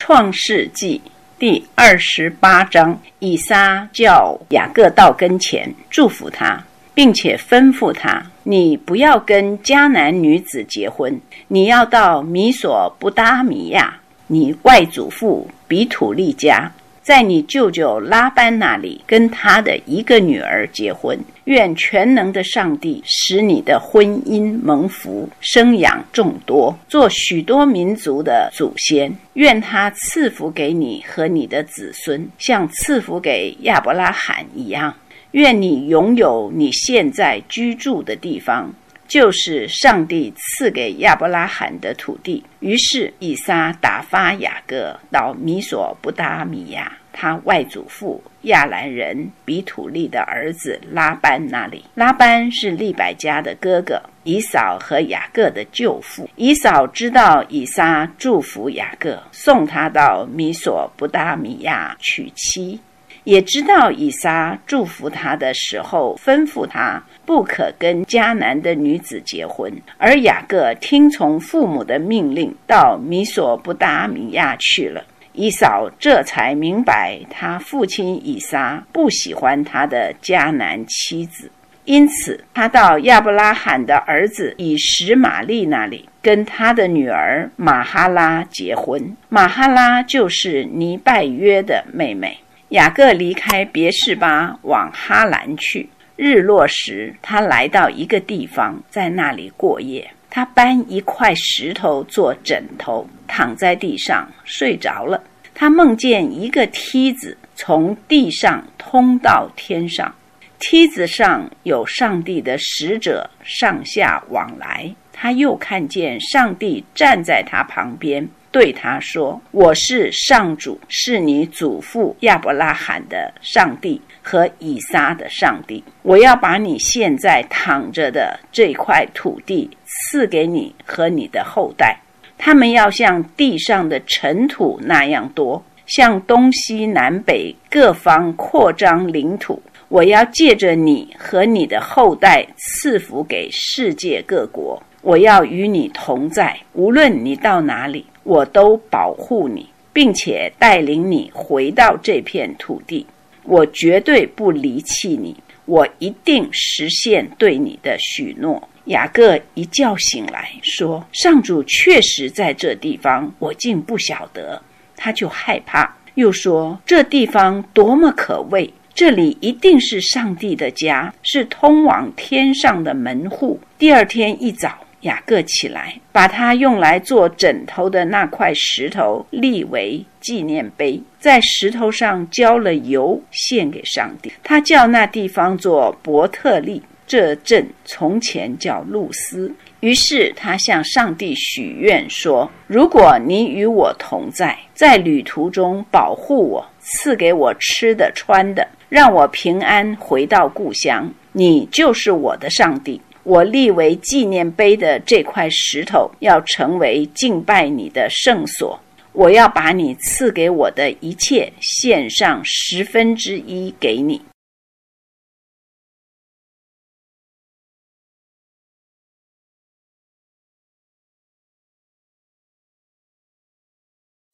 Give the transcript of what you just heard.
创世纪第28章，以撒叫雅各到跟前，祝福他，并且吩咐他：你不要跟迦南女子结婚，你要到米索不达米亚，你外祖父比土利家，在你舅舅拉班那里跟他的一个女儿结婚。愿全能的上帝使你的婚姻蒙福，生养众多，做许多民族的祖先。愿他赐福给你和你的子孙，像赐福给亚伯拉罕一样。愿你拥有你现在居住的地方，就是上帝赐给亚伯拉罕的土地。于是以撒打发雅各到米索不达米亚，他外祖父亚兰人比土利的儿子拉班那里。拉班是利百加的哥哥，以扫和雅各的舅父。以扫知道以撒祝福雅各，送他到米索不达米亚娶妻，也知道以撒祝福他的时候吩咐他不可跟迦南的女子结婚，而雅各听从父母的命令，到米索不达米亚去了。以扫这才明白他父亲以撒不喜欢他的迦南妻子，因此他到亚伯拉罕的儿子以实玛利那里，跟他的女儿玛哈拉结婚。玛哈拉就是尼拜约的妹妹。雅各离开别是巴往哈兰去，日落时他来到一个地方，在那里过夜。他搬一块石头做枕头，躺在地上睡着了。他梦见一个梯子从地上通到天上，梯子上有上帝的使者上下往来。他又看见上帝站在他旁边，对他说：我是上主，是你祖父亚伯拉罕的上帝和以撒的上帝。我要把你现在躺着的这块土地赐给你和你的后代，他们要像地上的尘土那样多，向东西南北各方扩张领土。我要借着你和你的后代赐福给世界各国。我要与你同在，无论你到哪里，我都保护你，并且带领你回到这片土地。我绝对不离弃你，我一定实现对你的许诺。雅各一觉醒来说：上主确实在这地方，我竟不晓得。他就害怕，又说：这地方多么可畏，这里一定是上帝的家，是通往天上的门户。第二天一早，雅各起来，把他用来做枕头的那块石头立为纪念碑，在石头上浇了油，献给上帝。他叫那地方做伯特利，这镇从前叫路斯。于是他向上帝许愿说：如果你与我同在，在旅途中保护我，赐给我吃的穿的，让我平安回到故乡，你就是我的上帝。我立为纪念碑的这块石头要成为敬拜你的圣所。我要把你赐给我的一切献上1/10给你。